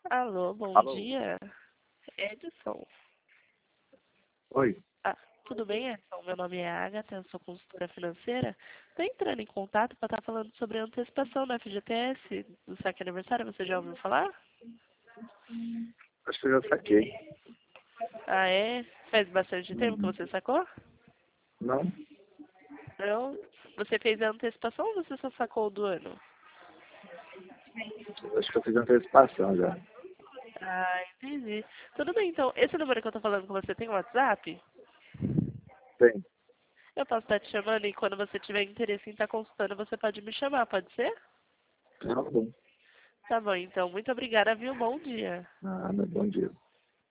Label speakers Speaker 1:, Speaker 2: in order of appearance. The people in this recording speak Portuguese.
Speaker 1: Alô, bom
Speaker 2: Alô?
Speaker 1: dia. Edson.
Speaker 2: Oi.
Speaker 1: Ah, tudo bem, Edson? Meu nome é Agatha, eu sou consultora financeira. Estou entrando em contato para estar falando sobre a antecipação da FGTS do saque aniversário. Você já ouviu falar?
Speaker 2: Acho que eu já saquei.
Speaker 1: Ah, é? Faz bastante tempo que
Speaker 2: Uhum.
Speaker 1: você sacou?
Speaker 2: Não?
Speaker 1: Não? Você fez a antecipação ou você só sacou do ano?
Speaker 2: Acho que eu fiz antecipação já.
Speaker 1: Ah, entendi. Tudo bem, então. Esse número que eu estou falando com você tem WhatsApp?
Speaker 2: Tem.
Speaker 1: Eu posso estar te chamando e quando você tiver interesse em estar consultando, você pode me chamar, pode ser?
Speaker 2: Tá bom.
Speaker 1: Tá bom, então. Muito obrigada, viu? Bom dia.
Speaker 2: Nada, bom dia.